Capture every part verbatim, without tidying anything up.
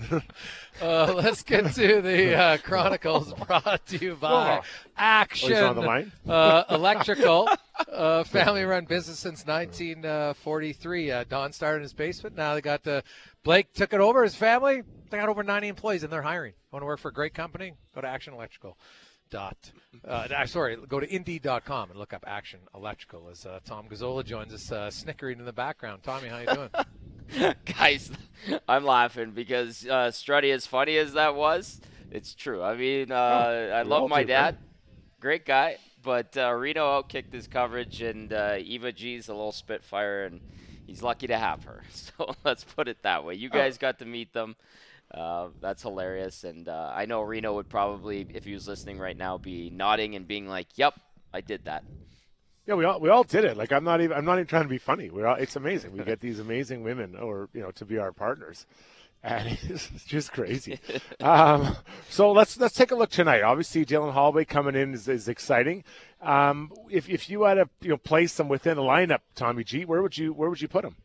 uh, let's get to the uh, Chronicles, brought to you by Oh. Action Oh, he's on the line? uh, Electrical, uh, family-run business since nineteen forty-three. Uh, Don started in his basement. Now they got uh, Blake took it over. His family, they got over ninety employees, and they're hiring. Want to work for a great company? Go to Action Electrical. Dot. Uh, sorry, go to Indeed dot com and look up Action Electrical as uh, Tom Gazzola joins us, uh, snickering in the background. Tommy, how you doing? Guys, I'm laughing because uh, Struddy, as funny as that was, it's true. I mean, uh, Oh, I we love all my do, dad. right? Great guy. But uh, Reno outkicked his coverage, and uh, Eva G's a little spitfire, and he's lucky to have her. So let's put it that way. You guys got to meet them. Uh, that's hilarious. And uh, I know Reno would probably, if he was listening right now, be nodding and being like, yep, I did that. Yeah, we all we all did it. Like I'm not even I'm not even trying to be funny. We're all, it's amazing. We get these amazing women, or you know, to be our partners, and it's just crazy. um, so let's let's take a look tonight. Obviously, Dylan Holloway coming in is, is exciting. Um, if if you had to you know place them within the lineup, Tommy G, where would you where would you put them?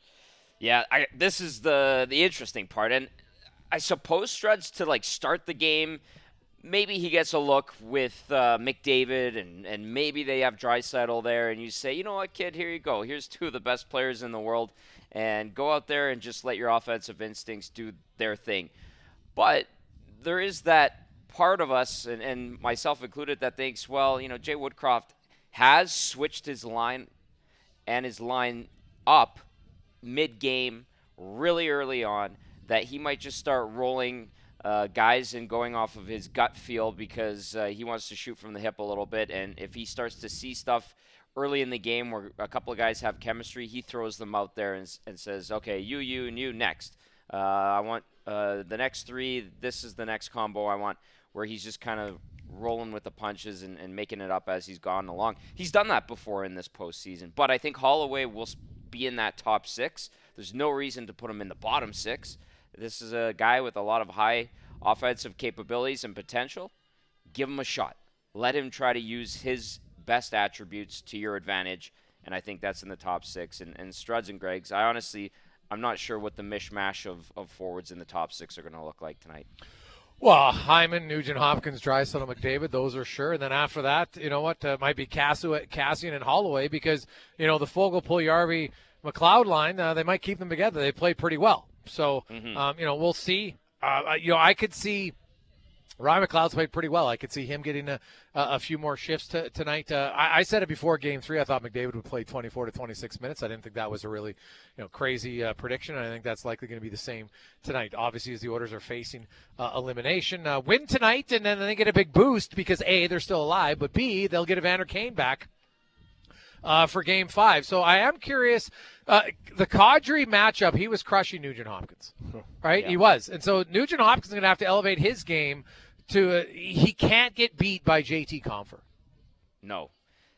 Yeah, I, this is the the interesting part, and I suppose Struds to like start the game. Maybe he gets a look with uh, McDavid, and, and maybe they have Draisaitl there, and you say, you know what, kid, here you go. Here's two of the best players in the world, and go out there and just let your offensive instincts do their thing. But there is that part of us, and, and myself included, that thinks, well, you know, Jay Woodcroft has switched his line and his line up mid-game really early on, that he might just start rolling Uh, guys and going off of his gut feel because uh, he wants to shoot from the hip a little bit. And if he starts to see stuff early in the game where a couple of guys have chemistry, he throws them out there and, and says, okay, you, you, and you next. Uh, I want uh, the next three. This is the next combo I want, where he's just kind of rolling with the punches and, and making it up as he's gone along. He's done that before in this postseason. But I think Holloway will be in that top six. There's no reason to put him in the bottom six. This is a guy with a lot of high offensive capabilities and potential. Give him a shot. Let him try to use his best attributes to your advantage, and I think that's in the top six. And, and Struds and Greggs, I honestly, I'm not sure what the mishmash of, of forwards in the top six are going to look like tonight. Well, Hyman, Nugent Hopkins, Draisaitl, McDavid, those are sure. And then after that, you know what, uh, might be Cassu- Cassian and Holloway because, you know, the Fogle, Puljujarvi, McLeod line, uh, they might keep them together. They play pretty well. So, mm-hmm. um, you know, we'll see. Uh, you know, I could see Ryan McLeod's played pretty well. I could see him getting a, a few more shifts to, tonight. Uh, I, I said it before Game Three. I thought McDavid would play twenty-four to twenty-six minutes. I didn't think that was a really, you know, crazy uh, prediction. I think that's likely going to be the same tonight. Obviously, as the Oilers are facing uh, elimination, uh, win tonight, and then they get a big boost because A, they're still alive, but B, they'll get Evander Kane back. Uh, for Game Five, so I am curious. Uh, the Kadri matchup, he was crushing Nugent Hopkins, right? Yeah. He was, and so Nugent Hopkins is going to have to elevate his game to. Uh, he can't get beat by J T Compher. No,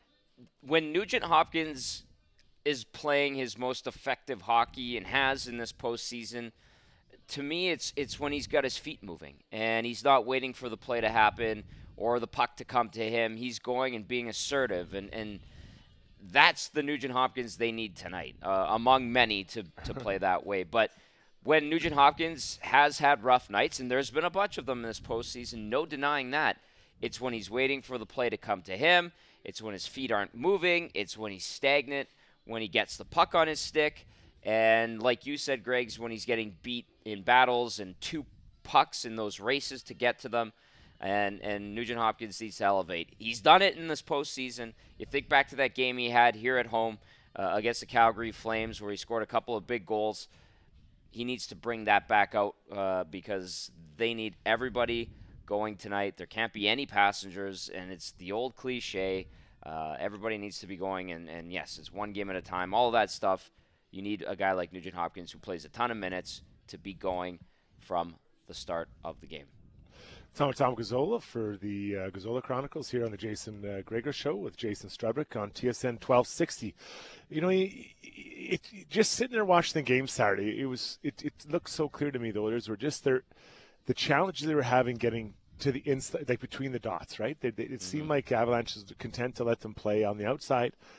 when Nugent Hopkins is playing his most effective hockey and has in this postseason, to me, it's it's when he's got his feet moving and he's not waiting for the play to happen or the puck to come to him. He's going and being assertive and and. That's the Nugent Hopkins they need tonight, uh, among many to, to play that way. But when Nugent Hopkins has had rough nights, and there's been a bunch of them in this postseason, no denying that, it's when he's waiting for the play to come to him. It's when his feet aren't moving. It's when he's stagnant, when he gets the puck on his stick. And like you said, Greggs, when he's getting beat in battles and two pucks in those races to get to them. And and Nugent Hopkins needs to elevate. He's done it in this postseason. You think back to that game he had here at home uh, against the Calgary Flames where he scored a couple of big goals. He needs to bring that back out uh, because they need everybody going tonight. There can't be any passengers, and it's the old cliche. Uh, everybody needs to be going, and, and yes, it's one game at a time. All of that stuff, you need a guy like Nugent Hopkins who plays a ton of minutes to be going from the start of the game. Tom, Tom Gazzola for the uh, Gazzola Chronicles here on the Jason uh, Gregor Show with Jason Strudwick on T S N twelve sixty. You know, it, it, it, just sitting there watching the game Saturday, it was it, it looked so clear to me the Oilers were just their the challenges they were having getting to the inside, like between the dots, right? They, they, it mm-hmm. seemed like Avalanche was content to let them play on the outside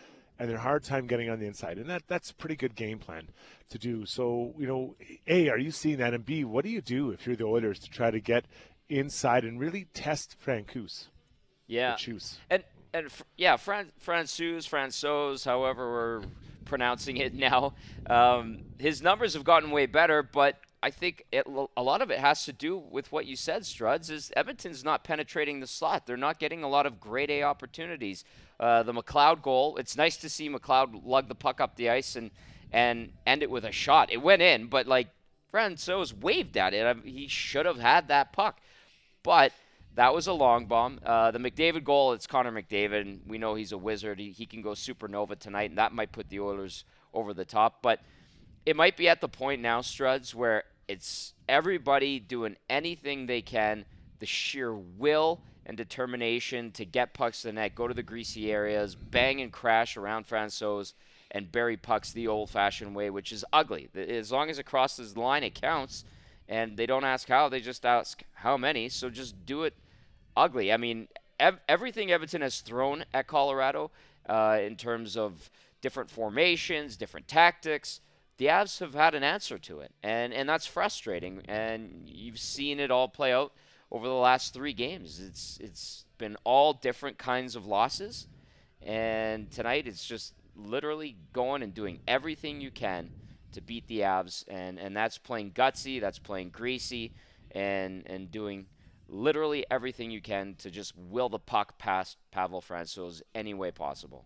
and they're hard time getting on the inside. And that that's a pretty good game plan to do. So, you know, A, are you seeing that? And B, what do you do if you're the Oilers to try to get inside and really test Francouz? Yeah. And, and yeah, Fran- Francouz, Francouz, however we're pronouncing it now, um, his numbers have gotten way better, but I think it, a lot of it has to do with what you said, Struds, is Edmonton's not penetrating the slot. They're not getting a lot of grade A opportunities. Uh, the McLeod goal, it's nice to see McLeod lug the puck up the ice and, and end it with a shot. It went in, but, like, Francouz waved at it. I mean, he should have had that puck. But that was a long bomb. Uh, the McDavid goal, it's Connor McDavid, and we know he's a wizard. He, he can go supernova tonight, and that might put the Oilers over the top. But it might be at the point now, Struds, where it's everybody doing anything they can, the sheer will and determination to get pucks to the net, go to the greasy areas, bang and crash around Francouz, and bury pucks the old-fashioned way, which is ugly. As long as it crosses the line, it counts. And they don't ask how, they just ask how many. So just do it ugly. I mean, ev- everything Edmonton has thrown at Colorado uh, in terms of different formations, different tactics, the Avs have had an answer to it, and and that's frustrating. And you've seen it all play out over the last three games. It's it's been all different kinds of losses, and tonight it's just literally going and doing everything you can to beat the Avs, and, and that's playing gutsy, that's playing greasy, and and doing literally everything you can to just will the puck past Pavel Francouz any way possible.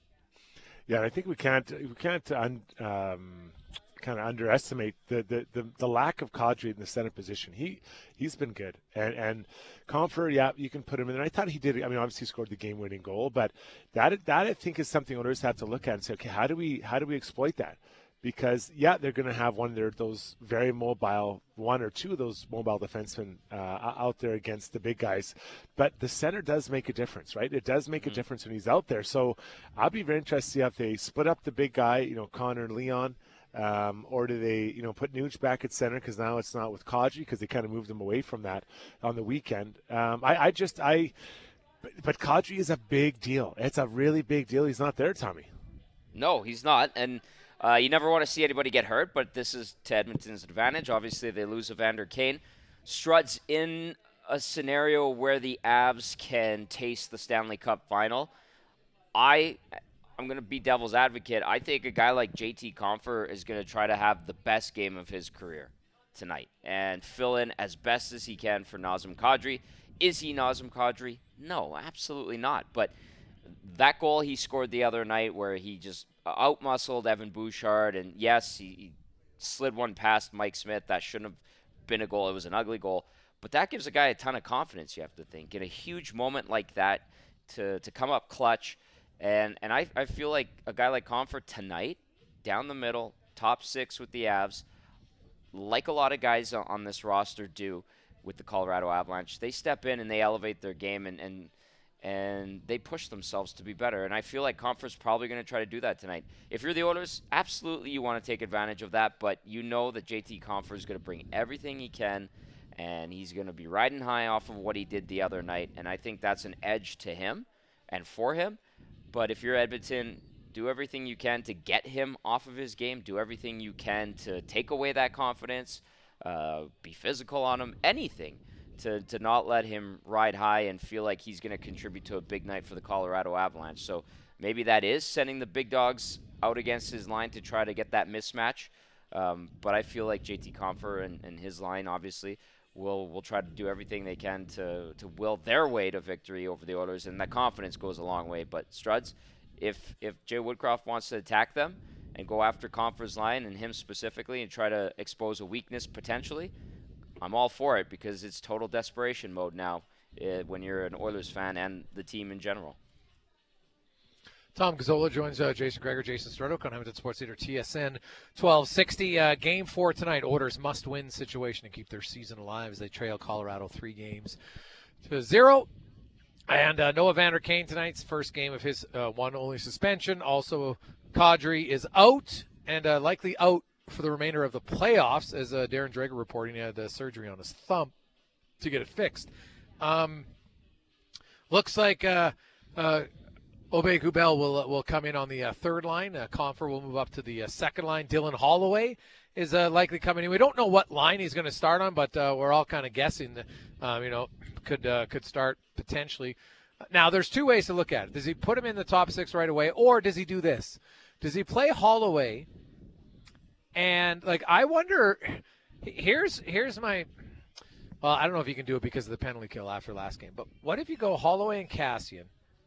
Yeah, I think we can't we can't un, um, kind of underestimate the, the, the, the lack of Kadri in the center position. He he's been good, and and Compher, yeah, you can put him in. And I thought he did. I mean, obviously he scored the game-winning goal, but that that I think is something owners have to look at and say, okay, how do we how do we exploit that? Because, yeah, they're going to have one of their, those very mobile, one or two of those mobile defensemen uh, out there against the big guys. But the center does make a difference, right? It does make mm-hmm. a difference when he's out there. So I'll be very interested to see if they split up the big guy, you know, Connor and Leon, um, or do they, you know, put Nuge back at center because now it's not with Kadri because they kind of moved him away from that on the weekend. Um, I, I just, I, but, but Kadri is a big deal. It's a really big deal. He's not there, Tommy. No, he's not. And Uh, you never want to see anybody get hurt, but this is to Edmonton's advantage. Obviously, they lose Evander Kane. Struds in a scenario where the Avs can taste the Stanley Cup final. I, I'm going to be devil's advocate. I think a guy like J T Compher is going to try to have the best game of his career tonight and fill in as best as he can for Nazem Kadri. Is he Nazem Kadri? No, absolutely not. But that goal he scored the other night where he just out-muscled Evan Bouchard, and yes, he, he slid one past Mike Smith. That shouldn't have been a goal. It was an ugly goal. But that gives a guy a ton of confidence, you have to think. In a huge moment like that, to, to come up clutch. And, and I, I feel like a guy like Compher tonight, down the middle, top six with the Avs, like a lot of guys on this roster do with the Colorado Avalanche, they step in and they elevate their game, and, and and they push themselves to be better. And I feel like Compher's probably going to try to do that tonight. If you're the Oilers, absolutely you want to take advantage of that, but you know that J T Compher is going to bring everything he can, and he's going to be riding high off of what he did the other night, and I think that's an edge to him and for him. But if you're Edmonton, do everything you can to get him off of his game. Do everything you can to take away that confidence, uh, be physical on him, anything. To, to not let him ride high and feel like he's going to contribute to a big night for the Colorado Avalanche. So maybe that is sending the big dogs out against his line to try to get that mismatch. Um, but I feel like J T Compher and, and his line, obviously, will will try to do everything they can to, to will their way to victory over the Oilers, and that confidence goes a long way. But Struds, if, if Jay Woodcroft wants to attack them and go after Compher's line and him specifically and try to expose a weakness potentially, I'm all for it because it's total desperation mode now uh, when you're an Oilers fan and the team in general. Tom Gazzola joins uh, Jason Gregor, Jason Strudwick on Edmonton Sports Leader T S N twelve sixty. Uh, game four tonight. Oilers must-win situation to keep their season alive as they trail Colorado three games to zero. And uh, Noah Vander Kane tonight's first game of his uh, one only suspension. Also, Kadri is out and uh, likely out for the remainder of the playoffs, as uh, Darren Drager reporting he had uh, surgery on his thumb to get it fixed. Um, looks like uh, uh, Obey Kubel will uh, will come in on the uh, third line. Uh, Confer will move up to the uh, second line. Dylan Holloway is uh, likely coming in. We don't know what line he's going to start on, but uh, we're all kind of guessing that, um, you know, could uh, could start potentially. Now, there's two ways to look at it. Does he put him in the top six right away, or does he do this? Does he play Holloway? And, like, I wonder, here's here's my, well, I don't know if you can do it because of the penalty kill after last game, but what if you go Holloway and Cassian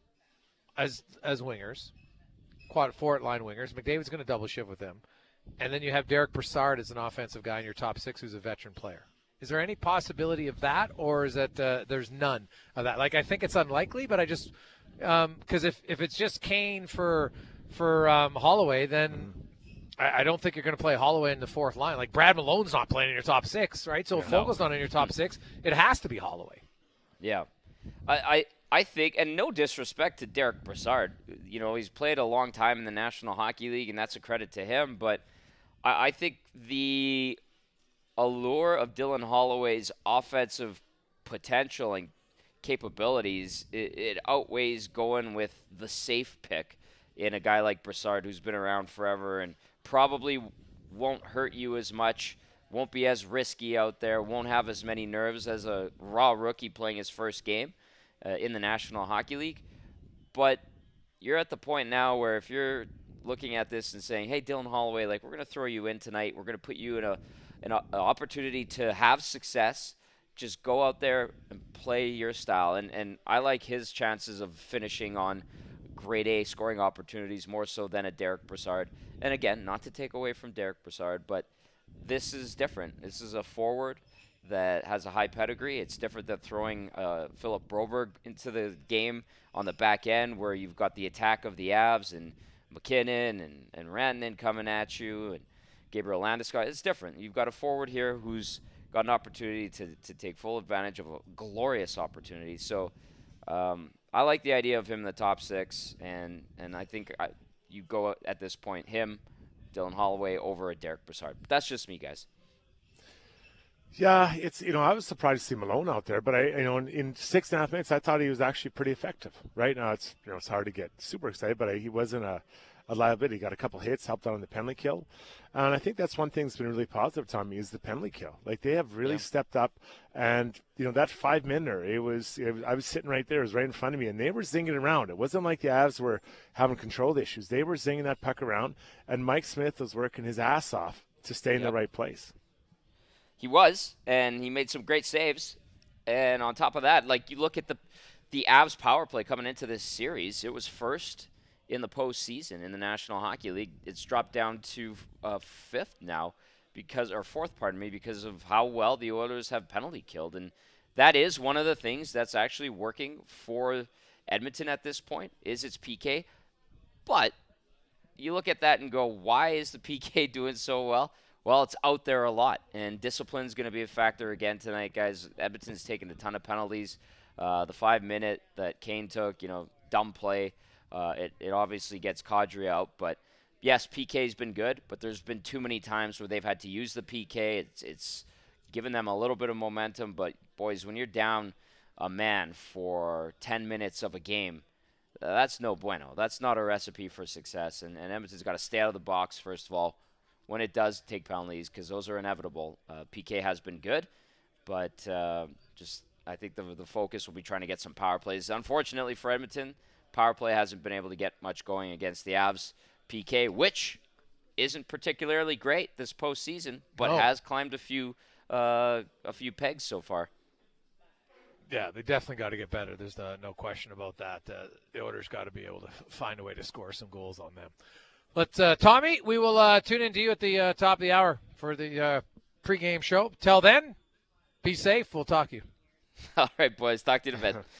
as as wingers, quad forward line wingers? McDavid's going to double shift with them. And then you have Derek Brassard as an offensive guy in your top six who's a veteran player. Is there any possibility of that, or is that uh, there's none of that? Like, I think it's unlikely, but I just because um, if, if it's just Kane for for um, Holloway, then I, I don't think you're going to play Holloway in the fourth line. Like, Brad Malone's not playing in your top six, right? So if No. Fogel's not in your top six, it has to be Holloway. Yeah. I, I, I think, and no disrespect to Derek Brassard, you know, he's played a long time in the National Hockey League, and that's a credit to him, but I, I think the allure of Dylan Holloway's offensive potential and capabilities, it, it outweighs going with the safe pick in a guy like Brassard, who's been around forever and probably won't hurt you as much, won't be as risky out there, won't have as many nerves as a raw rookie playing his first game uh, in the National Hockey League. But you're at the point now where if you're looking at this and saying, hey, Dylan Holloway, like, we're going to throw you in tonight, we're going to put you in a an opportunity to have success, just go out there and play your style. And, and I like his chances of finishing on grade A scoring opportunities more so than a Derek Brassard. And again, not to take away from Derek Brassard, but this is different. This is a forward that has a high pedigree. It's different than throwing uh, Philip Broberg into the game on the back end where you've got the attack of the Avs and McKinnon and, and Rantanen coming at you and Gabriel Landeskog. It's different. You've got a forward here who's got an opportunity to, to take full advantage of a glorious opportunity. So um, I like the idea of him in the top six, and, and I think I, you go at this point, him, Dylan Holloway, over a Derek Brassard. But that's just me, guys. Yeah, it's, you know, I was surprised to see Malone out there, but I, you know, in, in six and a half minutes, I thought he was actually pretty effective. Right now, it's, you know, it's hard to get super excited, but I, he wasn't a, a liability. He got a couple hits, helped out on the penalty kill. And I think that's one thing that's been really positive, Tommy, is the penalty kill. Like, they have really Yeah. stepped up. And, you know, that five-minute, it was, it was, I was sitting right there. It was right in front of me, and they were zinging around. It wasn't like the Avs were having control issues. They were zinging that puck around, and Mike Smith was working his ass off to stay in Yep. the right place. He was, and he made some great saves. And on top of that, like, you look at the the Avs power play coming into this series, it was first in the postseason in the National Hockey League. It's dropped down to uh, fifth now, because or fourth, pardon me, because of how well the Oilers have penalty killed. And that is one of the things that's actually working for Edmonton at this point, is its P K. But you look at that and go, why is the P K doing so well? Well, it's out there a lot, and discipline's going to be a factor again tonight, guys. Edmonton's taken a ton of penalties. Uh, the five-minute that Kane took, you know, dumb play, uh, it, it obviously gets Kadri out. But, yes, P K's been good, but there's been too many times where they've had to use the P K. It's, it's given them a little bit of momentum. But, boys, when you're down a man for ten minutes of a game, uh, that's no bueno. That's not a recipe for success. And, and Edmonton's got to stay out of the box, first of all, when it does take penalties, because those are inevitable. Uh, P K has been good, but uh, just I think the the focus will be trying to get some power plays. Unfortunately for Edmonton, power play hasn't been able to get much going against the Avs P K, which isn't particularly great this postseason, but No. has climbed a few uh, a few pegs so far. Yeah, they definitely got to get better. There's uh, no question about that. Uh, the Oilers got to be able to f- find a way to score some goals on them. Let's, uh, Tommy, we will uh, tune in to you at the uh, top of the hour for the uh, pregame show. Till then, be safe. We'll talk to you. All right, boys. Talk to you in a bit.